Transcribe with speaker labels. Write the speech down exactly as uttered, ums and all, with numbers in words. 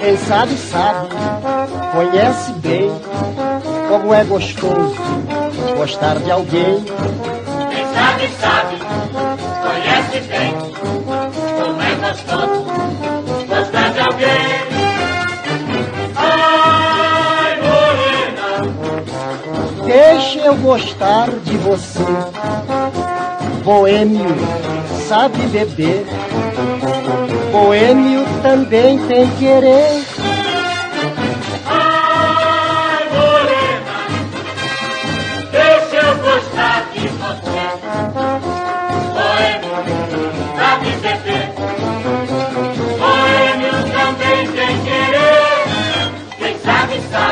Speaker 1: Quem sabe, sabe, conhece bem como é gostoso gostar de alguém.
Speaker 2: Quem sabe, sabe, conhece bem como é gostoso gostar de alguém. Ai, morena,
Speaker 1: deixe eu gostar de você. Boêmio sabe beber, boêmio também tem querer.
Speaker 2: ai, morena, deixa eu gostar de você. Boêmio sabe beber, boêmio também tem querer. Quem sabe, sabe.